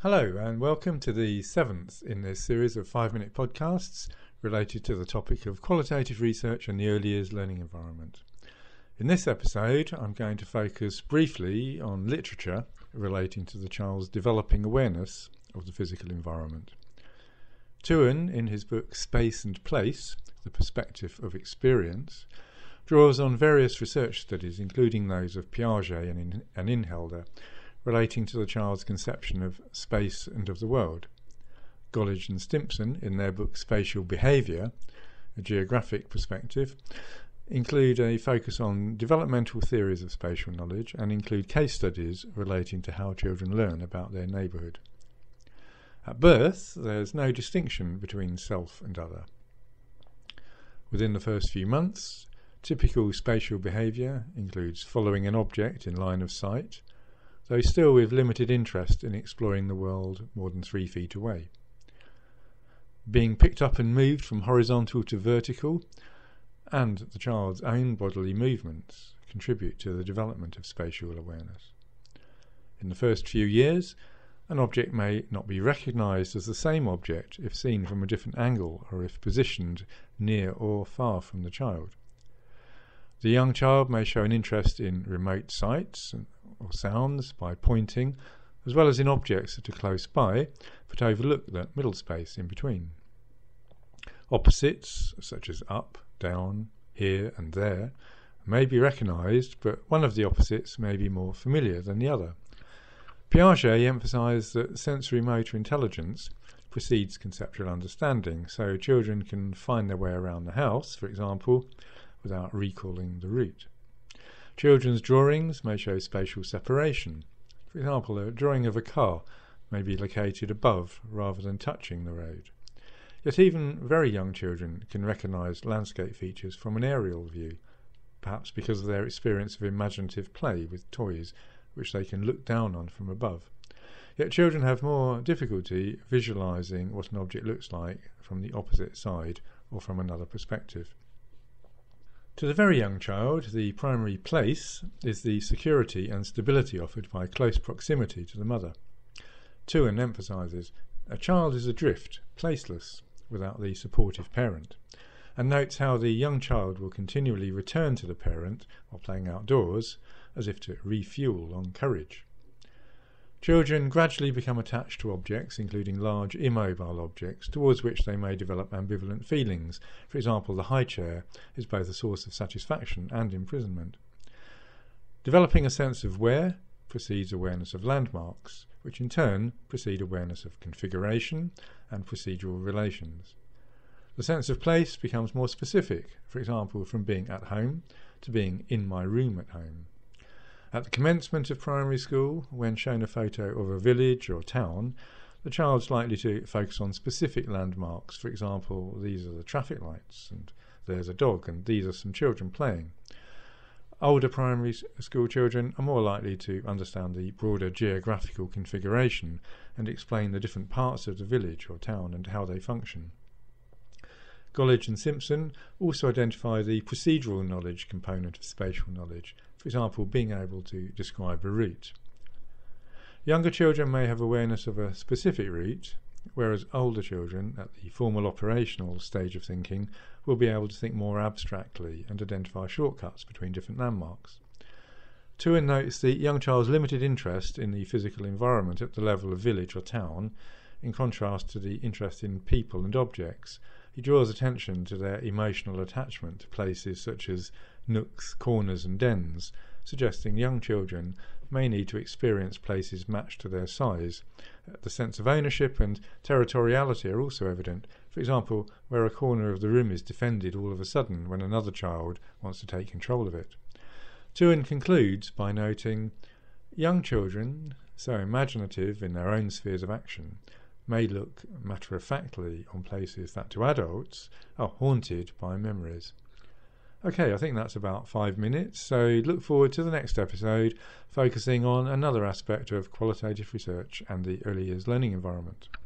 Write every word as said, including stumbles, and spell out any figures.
Hello and welcome to the seventh in this series of five-minute podcasts related to the topic of qualitative research and the early years learning environment. In this episode, I'm going to focus briefly on literature relating to the child's developing awareness of the physical environment. Tuan, in his book Space and Place, The Perspective of Experience, draws on various research studies, including those of Piaget and, in- and Inhelder, relating to the child's conception of space and of the world. Golledge and Stimpson, in their book Spatial Behaviour, A Geographic Perspective, include a focus on developmental theories of spatial knowledge and include case studies relating to how children learn about their neighbourhood. At birth, there's no distinction between self and other. Within the first few months, typical spatial behaviour includes following an object in line of sight, though still with limited interest in exploring the world more than three feet away. Being picked up and moved from horizontal to vertical, and the child's own bodily movements contribute to the development of spatial awareness. In the first few years, an object may not be recognised as the same object if seen from a different angle or if positioned near or far from the child. The young child may show an interest in remote sights or sounds by pointing, as well as in objects that are close by, but overlook the middle space in between. Opposites, such as up, down, here and there, may be recognised, but one of the opposites may be more familiar than the other. Piaget emphasised that sensory motor intelligence precedes conceptual understanding, so children can find their way around the house, for example, without recalling the route. Children's drawings may show spatial separation. For example, a drawing of a car may be located above rather than touching the road. Yet even very young children can recognise landscape features from an aerial view, perhaps because of their experience of imaginative play with toys, which they can look down on from above. Yet children have more difficulty visualising what an object looks like from the opposite side or from another perspective. To the very young child, the primary place is the security and stability offered by close proximity to the mother. Tuan emphasises, a child is adrift, placeless, without the supportive parent, and notes how the young child will continually return to the parent while playing outdoors, as if to refuel on courage. Children gradually become attached to objects, including large immobile objects, towards which they may develop ambivalent feelings. For example, the high chair is both a source of satisfaction and imprisonment. Developing a sense of where precedes awareness of landmarks, which in turn precede awareness of configuration and procedural relations. The sense of place becomes more specific, for example, from being at home to being in my room at home. At the commencement of primary school, when shown a photo of a village or town, the child's likely to focus on specific landmarks. For example, these are the traffic lights, and there's a dog, and these are some children playing. Older primary school children are more likely to understand the broader geographical configuration and explain the different parts of the village or town and how they function. Golledge and Stimpson also identify the procedural knowledge component of spatial knowledge, for example, being able to describe a route. Younger children may have awareness of a specific route, whereas older children, at the formal operational stage of thinking, will be able to think more abstractly and identify shortcuts between different landmarks. Tuan notes the young child's limited interest in the physical environment at the level of village or town, in contrast to the interest in people and objects. He draws attention to their emotional attachment to places such as nooks, corners and dens, suggesting young children may need to experience places matched to their size. The sense of ownership and territoriality are also evident, for example, where a corner of the room is defended all of a sudden when another child wants to take control of it. Tuan concludes by noting, young children, so imaginative in their own spheres of action, may look matter-of-factly on places that to adults are haunted by memories. Okay, I think that's about five minutes, so look forward to the next episode focusing on another aspect of qualitative research and the early years learning environment.